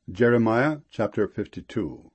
Jeremiah chapter 52.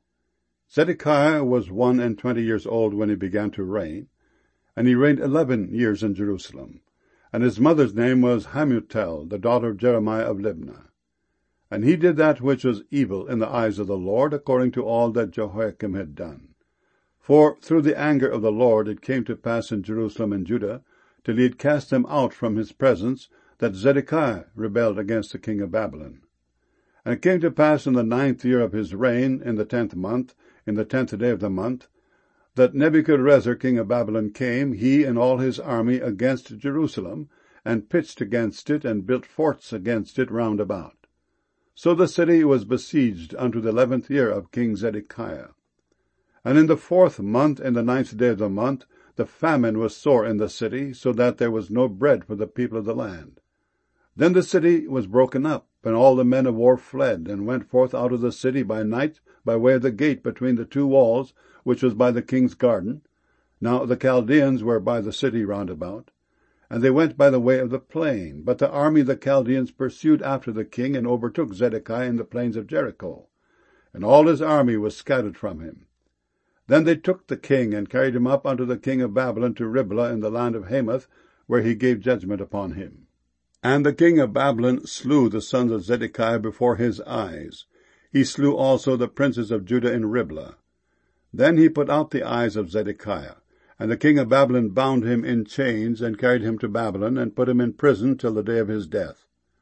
Zedekiah was 21 years old when he began to reign, and he reigned 11 years in Jerusalem. And his mother's name was Hamutal, the daughter of Jeremiah of Libnah. And he did that which was evil in the eyes of the Lord, according to all that Jehoiakim had done. For through the anger of the Lord it came to pass in Jerusalem and Judah, till he had cast them out from his presence, that Zedekiah rebelled against the king of Babylon. And it came to pass in the 9th year of his reign, in the 10th month, in the 10th day of the month, that Nebuchadrezzar king of Babylon came, he and all his army, against Jerusalem, and pitched against it, and built forts against it round about. So the city was besieged unto the 11th year of King Zedekiah. And in the 4th month, in the 9th day of the month, the famine was sore in the city, so that there was no bread for the people of the land. Then the city was broken up, and all the men of war fled, and went forth out of the city by night, by way of the gate between the two walls, which was by the king's garden. Now the Chaldeans were by the city round about. And they went by the way of the plain. But the army of the Chaldeans pursued after the king, and overtook Zedekiah in the plains of Jericho. And all his army was scattered from him. Then they took the king, and carried him up unto the king of Babylon to Riblah in the land of Hamath, where he gave judgment upon him. And the king of Babylon slew the sons of Zedekiah before his eyes. He slew also the princes of Judah in Riblah. Then he put out the eyes of Zedekiah. And the king of Babylon bound him in chains, and carried him to Babylon, and put him in prison till the day of his death.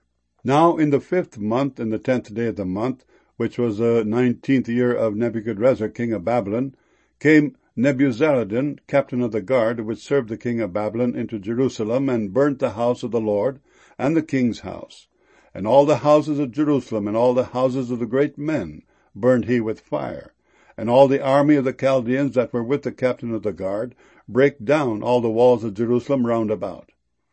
Now in the 5th month, in the 10th day of the month, which was the 19th year of Nebuchadrezzar king of Babylon, came Nebuzaradan, captain of the guard, which served the king of Babylon, into Jerusalem, and burnt the house of the Lord, and the king's house, and all the houses of Jerusalem, and all the houses of the great men burned he with fire. And all the army of the Chaldeans that were with the captain of the guard brake down all the walls of Jerusalem round about.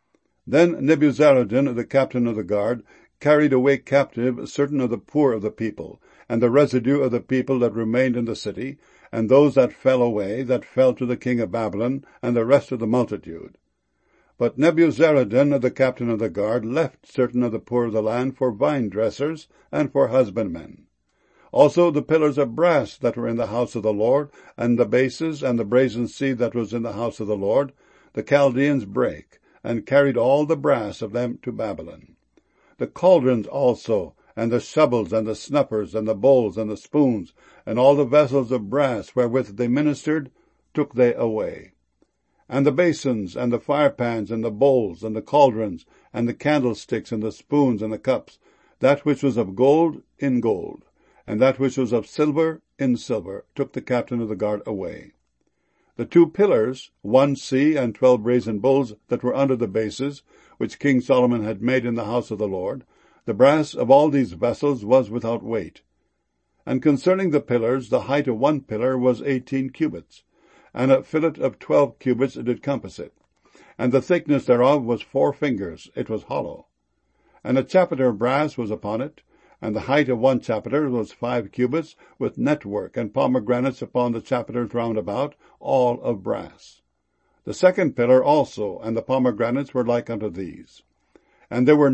Then Nebuzaradan, the captain of the guard, carried away captive certain of the poor of the people, and the residue of the people that remained in the city, and those that fell away, that fell to the king of Babylon, and the rest of the multitude. But Nebuzaradan, the captain of the guard, left certain of the poor of the land for vine-dressers and for husbandmen. Also the pillars of brass that were in the house of the Lord, and the bases, and the brazen sea that was in the house of the Lord, the Chaldeans brake, and carried all the brass of them to Babylon. The cauldrons also, and the shovels, and the snuffers, and the bowls, and the spoons, and all the vessels of brass wherewith they ministered, took they away. And the basins, and the firepans, and the bowls, and the cauldrons, and the candlesticks, and the spoons, and the cups, that which was of gold, in gold, and that which was of silver, in silver, took the captain of the guard away. The 2 pillars, 1 sea, and 12 brazen bowls that were under the bases, which King Solomon had made in the house of the Lord, the brass of all these vessels was without weight. And concerning the pillars, the height of 1 pillar was 18 cubits, and a fillet of 12 cubits did compass it. And the thickness thereof was 4 fingers, it was hollow. And a chapiter of brass was upon it, and the height of 1 chapiter was 5 cubits, with network and pomegranates upon the chapiters round about, all of brass. The 2nd pillar also, and the pomegranates were like unto these. And there were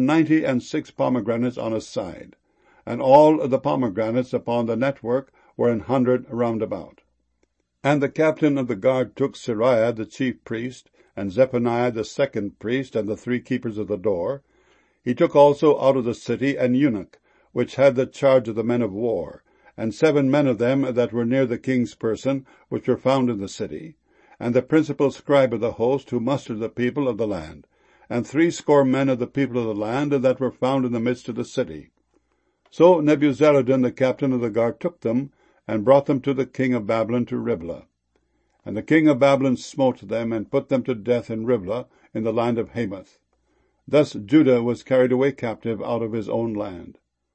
96 pomegranates on a side, and all the pomegranates upon the network were 100 round about. And the captain of the guard took Seraiah the chief priest, and Zephaniah the 2nd priest, and the 3 keepers of the door. He took also out of the city an eunuch, which had the charge of the men of war, and 7 men of them that were near the king's person, which were found in the city, and the principal scribe of the host, who mustered the people of the land, and 60 men of the people of the land that were found in the midst of the city. So Nebuzaradan the captain of the guard took them, and brought them to the king of Babylon to Riblah. And the king of Babylon smote them, and put them to death in Riblah, in the land of Hamath. Thus Judah was carried away captive out of his own land.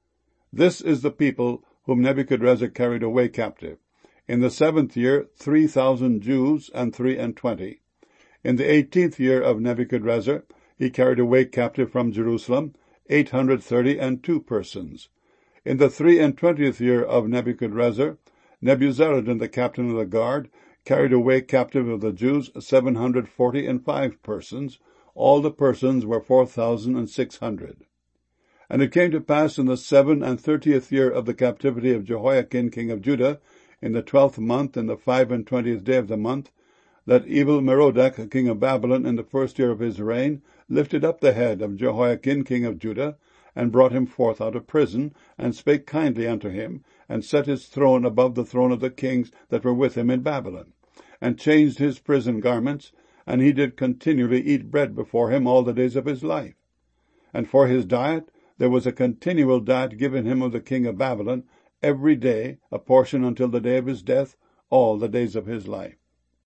This is the people whom Nebuchadrezzar carried away captive. In the 7th year 3,000 Jews and 23. In the 18th year of Nebuchadrezzar he carried away captive from Jerusalem 832 persons. In the 23rd year of Nebuchadrezzar, Nebuzaradan the captain of the guard carried away captive of the Jews 745 persons. All the persons were 4,600. And it came to pass in the 37th year of the captivity of Jehoiakim king of Judah, in the 12th month, in the 25th day of the month, that Evil-Merodach king of Babylon, in the 1st year of his reign, lifted up the head of Jehoiakim king of Judah, and brought him forth out of prison, and spake kindly unto him, and set his throne above the throne of the kings that were with him in Babylon, and changed his prison garments, and he did continually eat bread before him all the days of his life. And for his diet there was a continual diet given him of the king of Babylon, every day a portion until the day of his death, all the days of his life.